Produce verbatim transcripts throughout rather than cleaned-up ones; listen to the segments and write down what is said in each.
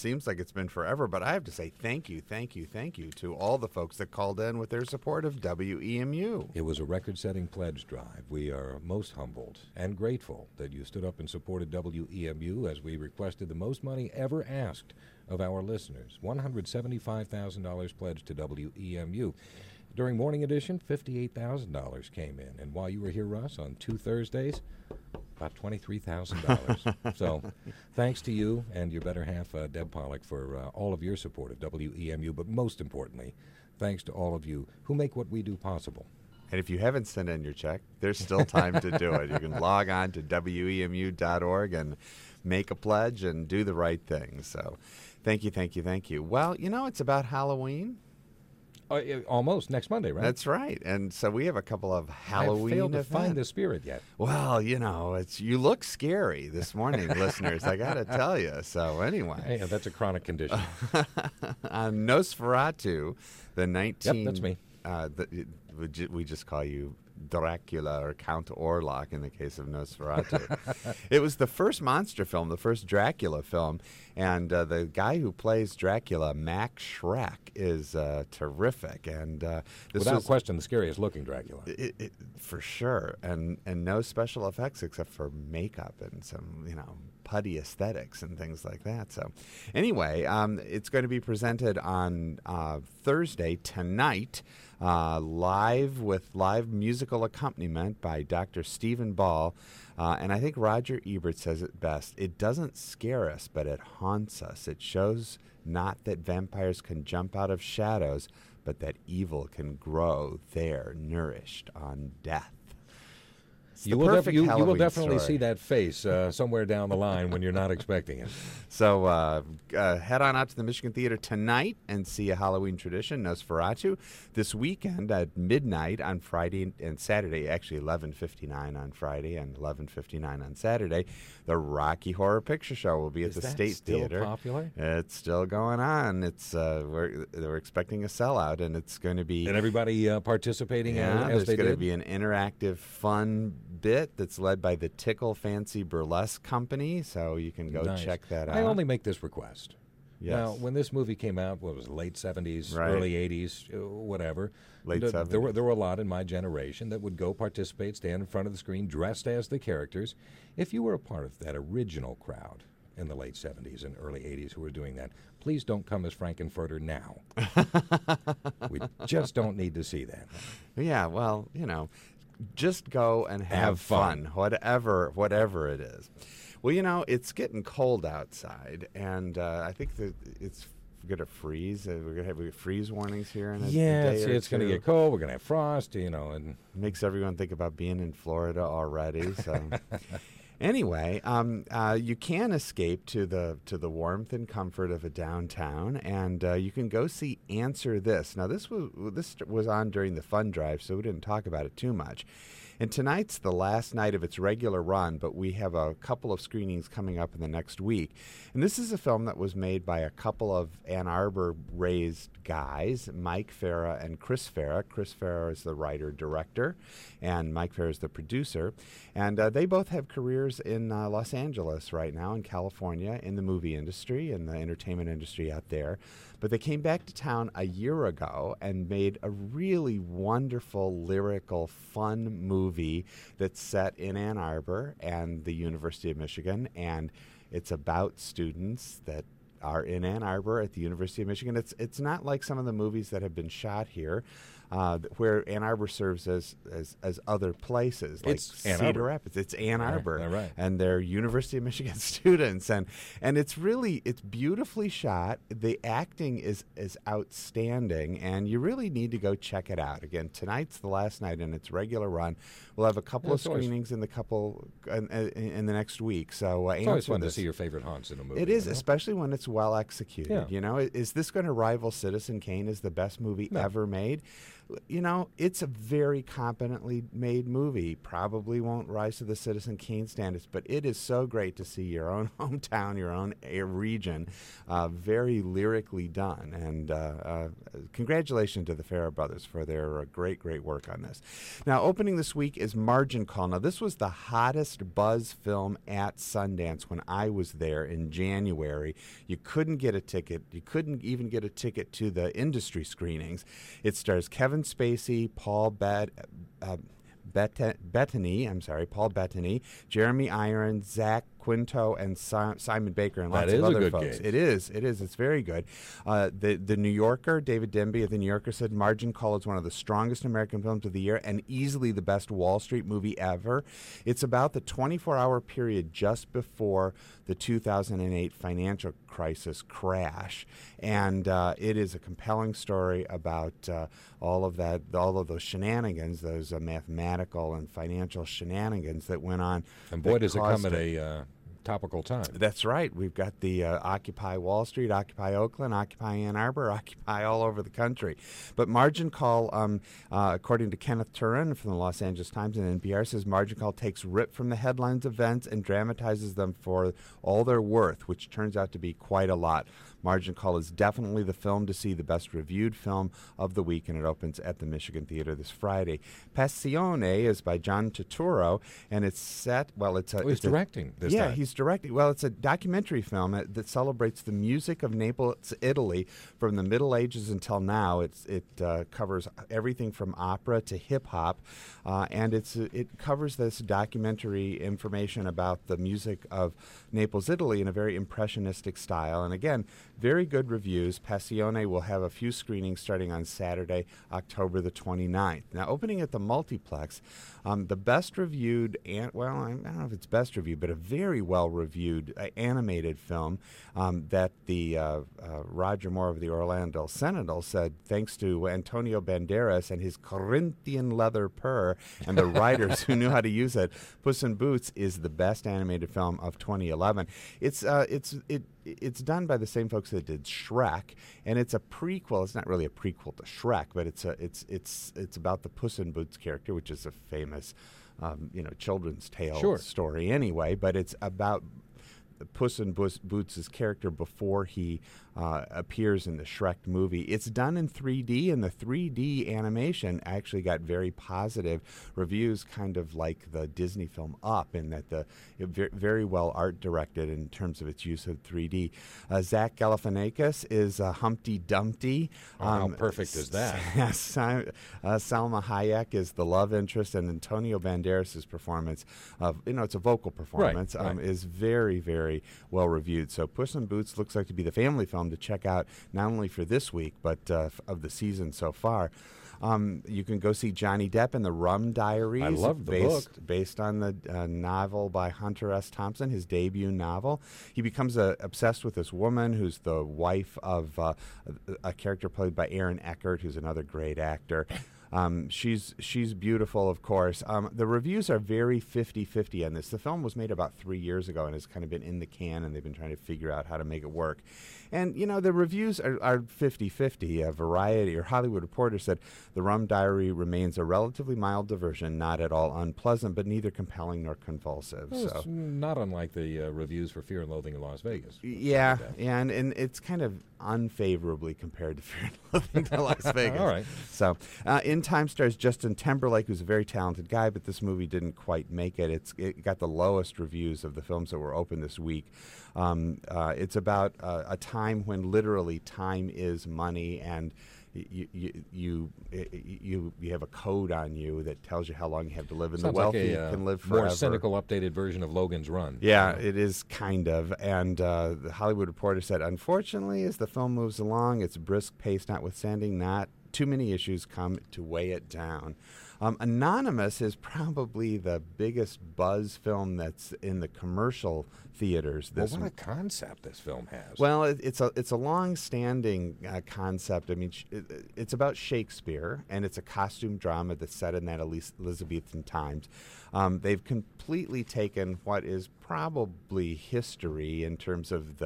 seems like it's been forever, but I have to say thank you, thank you, thank you to all the folks that called in with their support of W E M U. It was a record-setting pledge drive. We are most humbled and grateful that you stood up and supported W E M U as we requested the most money ever asked of our listeners, one hundred seventy-five thousand dollars pledged to W E M U. During Morning Edition, fifty-eight thousand dollars came in. And while you were here, Russ, on two Thursdays, about twenty-three thousand dollars. So thanks to you and your better half, uh, Deb Pollock, for uh, all of your support of W E M U. But most importantly, thanks to all of you who make what we do possible. And if you haven't sent in your check, there's still time to do it. You can log on to W E M U dot org and make a pledge and do the right thing. So thank you, thank you, thank you. Well, you know, it's about Halloween. Uh, almost next Monday, right? That's right. And so we have a couple of Halloween I failed to events. find the spirit yet. Well, you know, it's you look scary this morning, listeners. I got to tell you. So anyway. Hey, that's a chronic condition. On Nosferatu, the nineteen... Yep, that's me. Uh, the, we just call you Dracula or Count Orlok in the case of Nosferatu. It was the first monster film, the first Dracula film, and uh, the guy who plays Dracula, Max Schreck, is uh, terrific. And uh, this without was, question, the scariest looking Dracula. It, it, for sure, and and no special effects except for makeup and some, you know, putty aesthetics and things like that. So anyway, um, it's going to be presented on uh, Thursday tonight, uh, live with live musical accompaniment by Doctor Stephen Ball. Uh, and I think Roger Ebert says it best. It doesn't scare us, but it haunts us. It shows not that vampires can jump out of shadows, but that evil can grow there, nourished on death. You will, def- you, you will definitely story. see that face uh, somewhere down the line when you're not expecting it. So uh, uh, head on out to the Michigan Theater tonight and see a Halloween tradition, Nosferatu. This weekend at midnight on Friday and Saturday, actually eleven fifty-nine on Friday and eleven fifty-nine on Saturday, the Rocky Horror Picture Show will be at Is the that State still Theater. Popular? It's still going on. It's uh, we're we're expecting a sellout, and it's going to be and everybody uh, participating yeah, as there's they going to did? be an interactive, fun bit that's led by the Tickle Fancy Burlesque Company, so you can go Nice. check that out. I only make this request. Yes. Now, when this movie came out, what was it, late seventies, Right. early eighties, uh, whatever. Late th- seventies. There were, there were a lot in my generation that would go participate, stand in front of the screen, dressed as the characters. If you were a part of that original crowd in the late seventies and early eighties who were doing that, please don't come as Frankenfurter now. We just don't need to see that. Yeah, well, you know, just go and have, Have fun. fun, whatever, whatever it is. Well, you know, it's getting cold outside, and uh, I think that it's going to freeze. Uh, we're going to have we have freeze warnings here in a, Yeah, a day it's, or it's going to two. get cold. We're going to have frost, you know, and Makes everyone think about being in Florida already. So, anyway, um, uh, you can escape to the to the warmth and comfort of a downtown, and uh, you can go see Answer This. Now, this was this was on during the fund drive, so we didn't talk about it too much. And tonight's the last night of its regular run, but we have a couple of screenings coming up in the next week. And this is a film that was made by a couple of Ann Arbor-raised guys, Mike Farah and Chris Farah. Chris Farah is the writer-director, and Mike Farah is the producer. And uh, they both have careers in uh, Los Angeles right now, in California, in the movie industry and the entertainment industry out there. But they came back to town a year ago and made a really wonderful, lyrical, fun movie that's set in Ann Arbor and the University of Michigan. And it's about students that are in Ann Arbor at the University of Michigan. It's it's not like some of the movies that have been shot here, uh, where Ann Arbor serves as as, as other places, like It's Ann Cedar Arbor. Rapids. It's Ann Right, Arbor, right. and they're University of Michigan students, and and it's really it's beautifully shot. The acting is is outstanding, and you really need to go check it out. Again, tonight's the last night in its regular run. We'll have a couple Yeah, of it's always- screenings in the couple in, in, in the next week. So uh, it's always Answer fun to This. see your favorite haunts in a movie. It is, you know? especially when it's well executed. Yeah. You know, is this going to rival Citizen Kane as the best movie No. ever made? You know, it's a very competently made movie. Probably won't rise to the Citizen Kane standards, but it is so great to see your own hometown, your own uh, region, uh, very lyrically done. And uh, uh, congratulations to the Farrah brothers for their uh, great, great work on this. Now, opening this week is Margin Call. Now, this was the hottest buzz film at Sundance when I was there in January. You couldn't get a ticket. You couldn't even get a ticket to the industry screenings. It stars Kevin Spacey, Paul Bet, uh, Bet- Bettany, I'm sorry, Paul Bettany, Jeremy Irons, Zach Quinto, and si- Simon Baker, and lots that of is other a good folks. gauge. It is. It is. It's very good. Uh, the the New Yorker, David Denby of the New Yorker, said Margin Call is one of the strongest American films of the year and easily the best Wall Street movie ever. It's about the twenty-four hour period just before the two thousand eight financial crisis crash, and uh, it is a compelling story about uh, all of that, all of those shenanigans, those uh, mathematical and financial shenanigans that went on. And boy, does it come caused at a uh, topical time. That's right. We've got the uh, Occupy Wall Street, Occupy Oakland, Occupy Ann Arbor, Occupy all over the country. But Margin Call, um, uh, according to Kenneth Turin from the Los Angeles Times and N P R, says Margin Call takes rip from the headlines events and dramatizes them for all they're worth, which turns out to be quite a lot. Margin Call is definitely the film to see, the best reviewed film of the week, and it opens at the Michigan Theater this Friday. Passione is by John Turturro, and it's set, well, it's a... Oh, he's it's directing a, this Yeah, time. he's directing. Well, it's a documentary film that, that celebrates the music of Naples, Italy, from the Middle Ages until now. It's, it uh, covers everything from opera to hip-hop, uh, and it's it covers this documentary information about the music of Naples, Italy in a very impressionistic style. And again, very good reviews. Passione will have a few screenings starting on Saturday, October the twenty-ninth. Now, opening at the multiplex, um, the best reviewed, an- well, I don't know if it's best reviewed, but a very well-reviewed uh, animated film um, that the uh, uh, Roger Moore of the Orlando Sentinel said, thanks to Antonio Banderas and his Corinthian leather purr and the writers who knew how to use it, Puss in Boots is the best animated film of twenty eleven. It's uh, it's it. It's done by the same folks that did Shrek, and it's a prequel. It's not really a prequel to Shrek, but it's a it's it's it's about the Puss in Boots character, which is a famous, um, you know, children's tale Sure. story anyway. But it's about Puss in Boots' Boots' character before he uh, appears in the Shrek movie. It's done in three D, and the three D animation actually got very positive reviews, kind of like the Disney film Up, in that the it ve- very well art directed in terms of its use of three D. Uh, Zach Galifianakis is uh, Humpty Dumpty. Oh, how perfect is that? Yes, uh, Salma Hayek is the love interest, and Antonio Banderas' performance, of you know, it's a vocal performance, Right, um, right. is very, very well reviewed. So Puss in Boots looks like to be the family film to check out, not only for this week, but uh, f- of the season so far. Um, you can go see Johnny Depp in The Rum Diaries. I love the based, book. Based on the uh, novel by Hunter S. Thompson, his debut novel. He becomes uh, obsessed with this woman who's the wife of uh, a, a character played by Aaron Eckhart, who's another great actor. Um, she's she's beautiful, of course. Um, the reviews are very fifty-fifty on this. The film was made about three years ago and has kind of been in the can, and they've been trying to figure out how to make it work. And, you know, the reviews are, are fifty-fifty. A Variety or Hollywood Reporter said The Rum Diary remains a relatively mild diversion, not at all unpleasant, but neither compelling nor convulsive. Well, so. it's not unlike the uh, reviews for Fear and Loathing in Las Vegas. Yeah, Something like that. and, and it's kind of unfavorably compared to Fear and Loathing to Las Vegas. All right. So, uh, in time stars Justin Timberlake, who's a very talented guy, but this movie didn't quite make it. It's it got the lowest reviews of the films that were open this week. Um, uh, it's about uh, a time when literally time is money, and you you you you you have a code on you that tells you how long you have to live, and Sounds the wealthy like a uh, can live forever. more cynical, updated version of Logan's Run. Yeah, You know? it is kind of. And uh, the Hollywood Reporter said, unfortunately, as the film moves along, its brisk pace notwithstanding, not too many issues come to weigh it down. Um, Anonymous is probably the biggest buzz film that's in the commercial theaters Well, this what a week. concept this film has. Well, it, it's a it's a long-standing uh, concept. I mean, sh- it, it's about Shakespeare, and it's a costume drama that's set in that Elis- Elizabethan times. Um, they've completely taken what is probably history in terms of the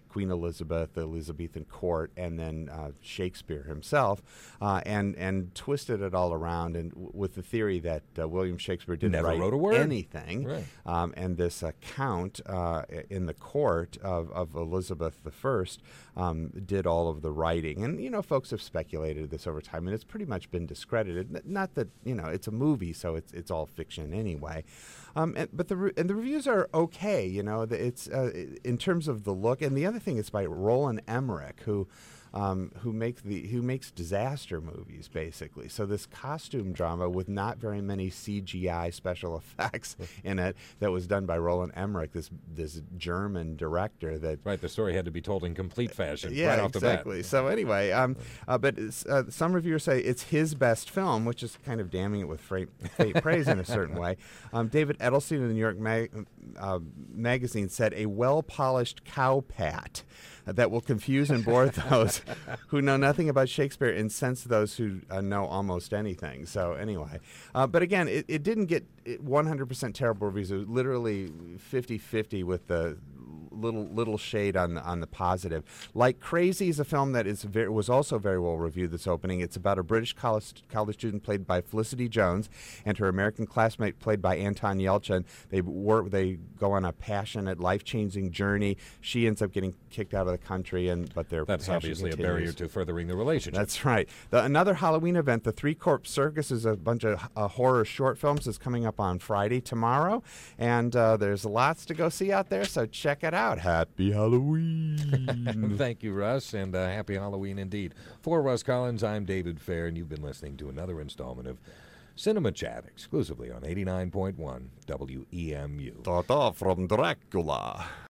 Queen Elizabeth, the Elizabethan court, and then uh, Shakespeare himself, uh, and and twisted it all around, and w- with the theory that uh, William Shakespeare didn't Never write wrote a word. anything, Right. um, and this account uh, in the court of, of Elizabeth the First um, did all of the writing. And you know, folks have speculated this over time, and it's pretty much been discredited. N- Not that you know it's a movie, so it's it's all fiction anyway. Um, and, but the re- and the reviews are okay. You know, the, it's uh, in terms of the look. And the other thing, it's by Roland Emmerich, who. Um, who make the who makes disaster movies basically. So this costume drama with not very many C G I special effects in it that was done by Roland Emmerich, this this German director. That Right, the story had to be told in complete fashion yeah, right off the bat. exactly. So anyway, um, uh, but it's, uh, some reviewers say it's his best film, which is kind of damning it with freight, freight praise in a certain way. Um, David Edelstein of the New York mag- uh, Magazine said a well-polished cowpat that will confuse and bore those who know nothing about Shakespeare and sense those who uh, know almost anything. So anyway, uh, but again, it, it didn't get one hundred percent terrible reviews. It was literally fifty-fifty with the little little shade on the, on the positive. Like Crazy is a film that is very, was also very well reviewed this opening. It's about a British college, college student played by Felicity Jones and her American classmate played by Anton Yelchin. They work, they go on a passionate, life-changing journey. She ends up getting kicked out of the country, and but their That's passion obviously continues. a barrier to furthering the relationship. That's right. The, another Halloween event, the Three Corpse Circus, is a bunch of uh, horror short films. Is coming up on Friday tomorrow, and uh, there's lots to go see out there. So check it out. Happy Halloween! Thank you, Russ, and uh, happy Halloween indeed. For Russ Collins, I'm David Fair, and you've been listening to another installment of Cinema Chat, exclusively on eighty-nine point one W E M U. Ta-ta from Dracula.